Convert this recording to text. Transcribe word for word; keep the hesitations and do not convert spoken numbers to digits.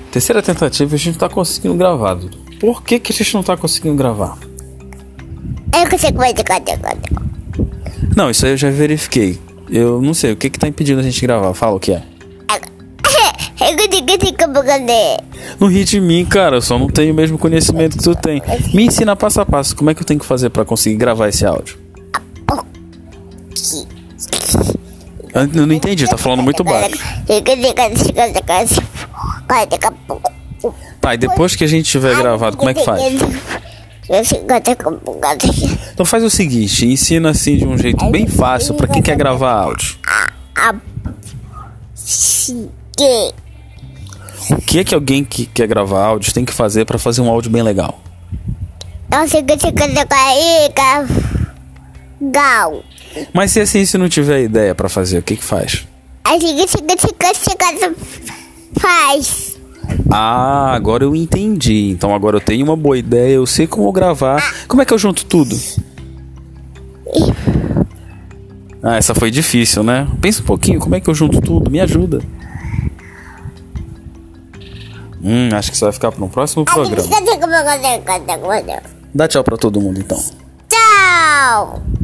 Terceira tentativa, a gente não tá conseguindo gravar. Dudu. Por que que a gente não tá conseguindo gravar? Eu consigo mais de cada coisa. Não, isso aí eu já verifiquei. Eu não sei, o que que tá impedindo a gente gravar? Fala o que é. Eu consigo como cadê? Não ri de mim, cara, eu só não tenho o mesmo conhecimento que tu tem. Me ensina passo a passo, como é que eu tenho que fazer pra conseguir gravar esse áudio? Eu não entendi, tá falando muito baixo. Tá, e depois que a gente tiver gravado, como é que faz? Então faz o seguinte, ensina assim de um jeito bem fácil pra quem quer gravar áudio. O que é que alguém que quer gravar áudio tem que fazer pra fazer um áudio bem legal? Mas se assim, se não tiver ideia pra fazer, o que que faz? Faz. Ah, agora eu entendi. Então agora eu tenho uma boa ideia, eu sei como gravar. Como é que eu junto tudo? Ah, essa foi difícil, né? Pensa um pouquinho, como é que eu junto tudo? Me ajuda. Hum, acho que isso vai ficar para um próximo programa. Dá tchau pra todo mundo então. Tchau.